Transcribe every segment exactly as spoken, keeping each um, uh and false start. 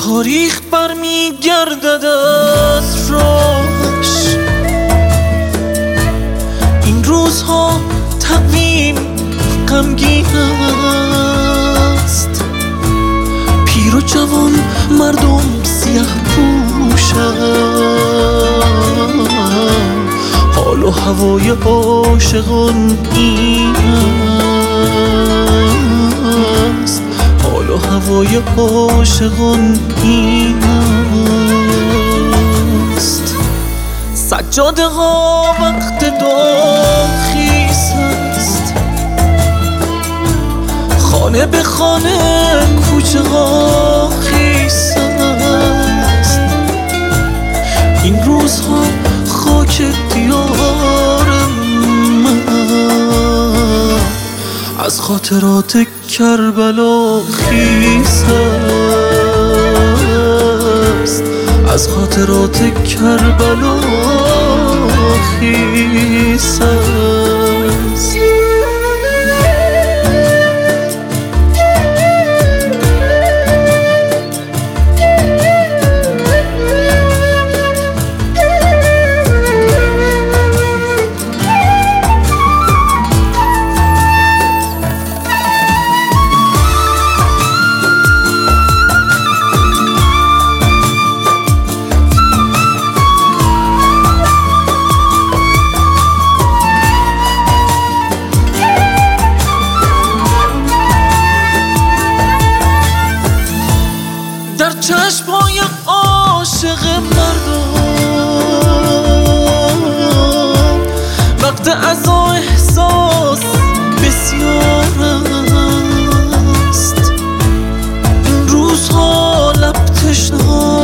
تاریخ برمیگردد از راهش، این روزها تقویم غمگین است، پیر و جوان مردم سیاه پوشند، حال و هوای عاشقان این است، حال و هوای عاشقان این است. سجاده ها وقت دام خیز است، خانه به خانه کوچه ها خیز است، این روزها خاک دیار من از خاطرات کربلا خیز است، از خاطرات کربلا خیز است. در چشم‌های عاشق مردم وقت عزا احساس بسیار است، این روزها لب تشنه‌ها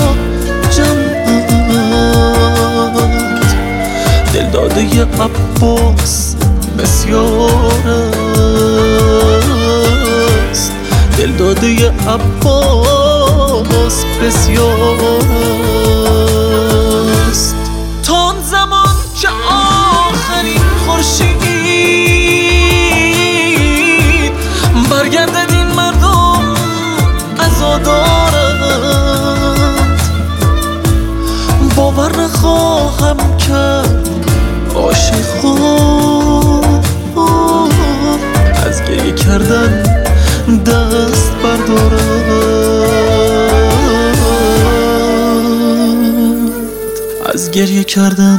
جمع‌اند، دلداده عباس بسیار است، دلداده عباس بسیار است. تا آن زمان که آخرین خورشید برگردد این مردم عزا دارند، باور نخواهم کرد عاشقان از گریه کردن دست بردارند، از گریه کردن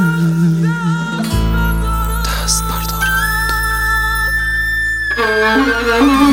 دست بردارند.